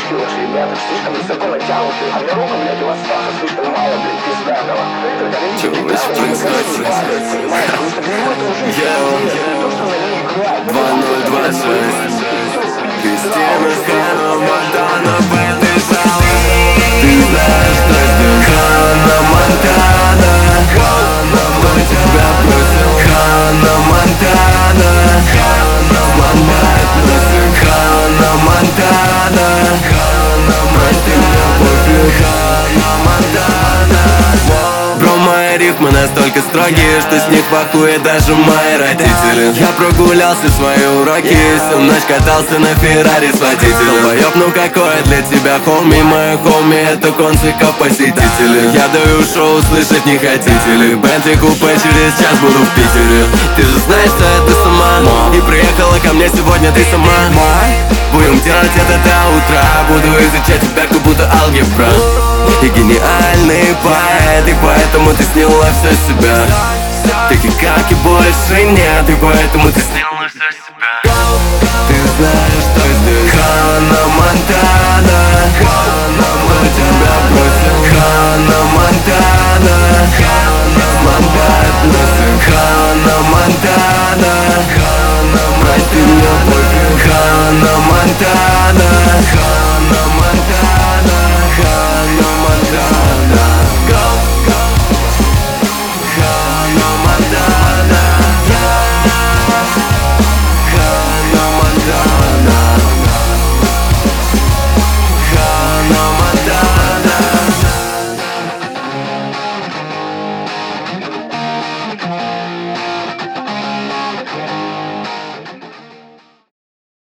девочки ваши ребята слишком высоко натянуты, а дорога, блядь, у вас стаха слишком мало, блядь, пиздатого. Чё вообще происходит? То, что на ней играет, 2026 Кристина Ханна Монтана в этой зале. Ты знаешь, что здесь Ханна Монтана. Мы тебя просим, Ханна Монтана. Сломать носик, Ханна Монтана. Прости мне пофиг, Ханна Монтана. Бро, мои рифмы настолько строгие, что с них похует даже мои родители. Я прогулялся свои уроки, всю ночь катался на Феррари с водителем. Долбоёб, ну какое для тебя хоми? Мои хоми это конциков посетители. Я даю шоу, слышать не хотите ли? Бентли купе, через час буду в Питере. Ты же знаешь, что это сама, и приехала ко мне сегодня ты сама. Будем делать это до утра, буду изучать тебя, как будто алгебра. И гениальный поэт, и поэтому ты сняла все с себя. Таких как и больше нет, и поэтому ты сняла